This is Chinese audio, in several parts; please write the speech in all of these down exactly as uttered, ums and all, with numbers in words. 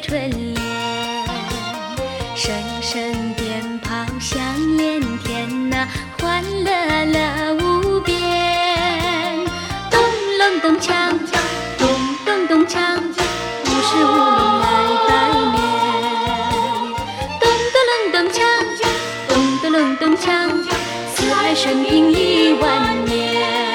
春联，声声鞭炮响连天呐，欢乐乐无边。咚隆咚锵，咚咚咚锵，五十五龙来拜年。咚咚隆咚锵，咚咚隆咚锵，四海顺平一万年。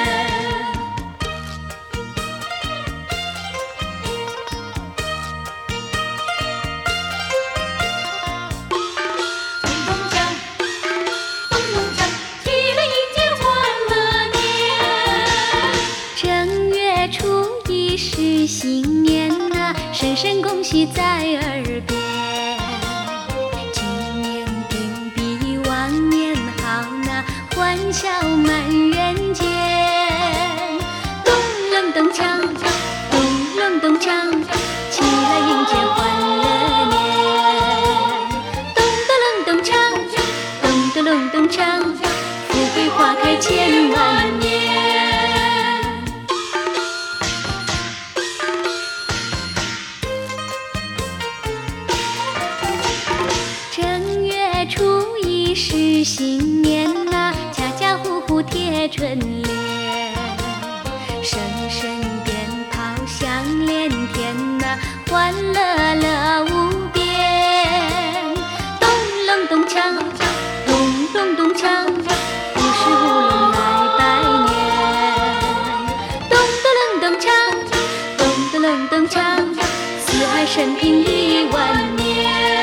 是新年呐，声声恭喜在耳边。今年定比往年好呐，欢笑满人间。咚隆咚锵，咚隆咚锵，起来迎接欢乐年。咚咚隆咚锵，咚咚隆咚锵，富贵花开千万年。初一是新年呐，家家户户贴春联，声声鞭炮响连天呐，欢乐乐无边。咚隆咚锵，咚咚咚锵，五十五龙来拜年。咚咚隆咚锵，咚咚隆咚锵，四海顺平一万年。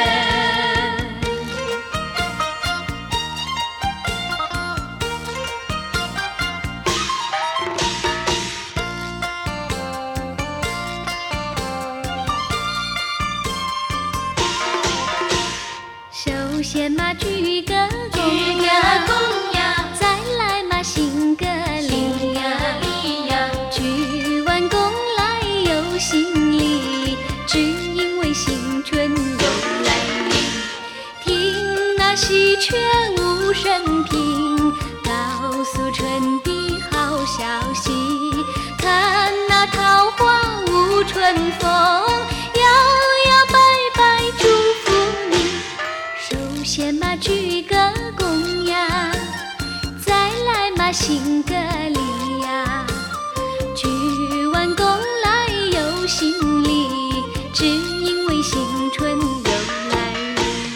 首先嘛鞠个躬呀，再来嘛行个礼呀，鞠完躬来有行礼，只因为新春又来临。听那喜鹊无声频，告诉春的好消息。看那桃花无春风，摇摇摆摆祝福你。首先嘛鞠个躬呀，再来嘛行个礼呀，鞠完躬来有行礼，只因为新春又来临。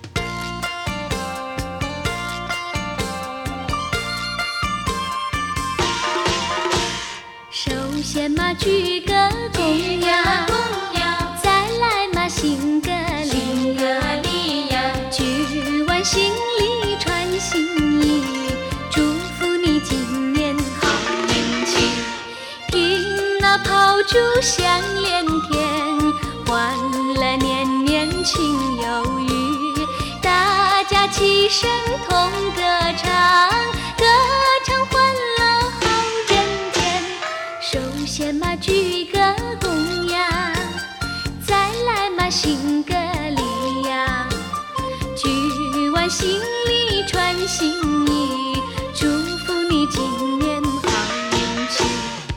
首先嘛鞠个躬呀，再来嘛行个礼呀，鞠完行礼传心意，祝福你今年好运气。听那炮竹响连天，欢乐年年情有余，大家齐声同歌唱，歌唱欢乐好人间。首先嘛鞠个躬呀，再来嘛行个礼呀，鞠完行礼传心意，祝福你今年好运气。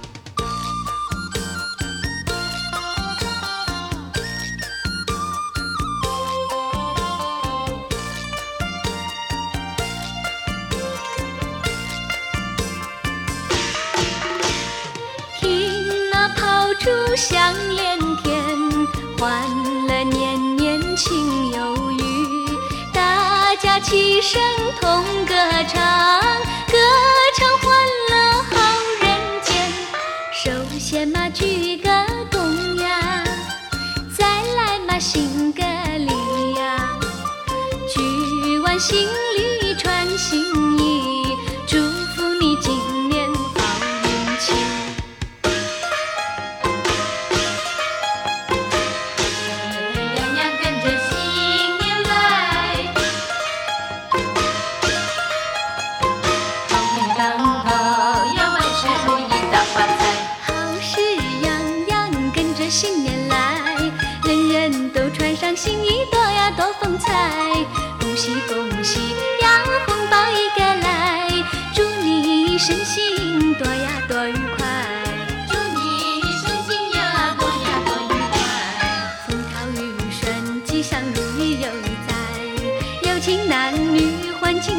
听那炮竹响连天，欢乐年年情有余，大家齐声同歌唱，歌唱欢乐好人间。首先嘛鞠个躬呀，再来嘛行个礼呀，鞠完行礼传心意，祝福你今年好运气。新年来，人人都穿上新衣，多呀多风采。恭喜恭喜呀，红包一个来，祝你身心多呀多愉快。祝你身心呀多呀多愉快。风调雨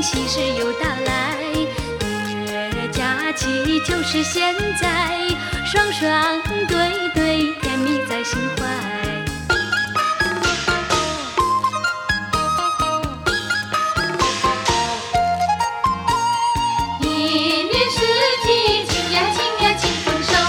喜事又到来，月假期就是现在，双双对对，甜蜜在心怀。 一年四季，亲呀亲呀亲丰收，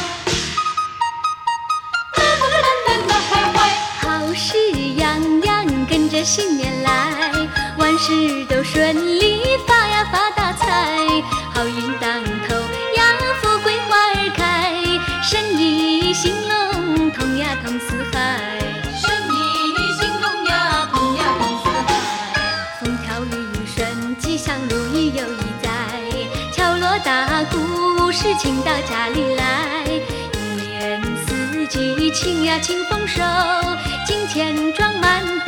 啦啦啦啦啦啦坏坏。 好事洋洋跟着新年来，万事都顺利，发呀发大财，好运当头呀，富贵花儿开，生意兴隆，通呀通四海， 生意兴隆呀，通呀通四海。 风调雨顺，吉祥如意又一载，敲锣打鼓，事情到家里来，一年四季，庆呀庆丰收，金钱装满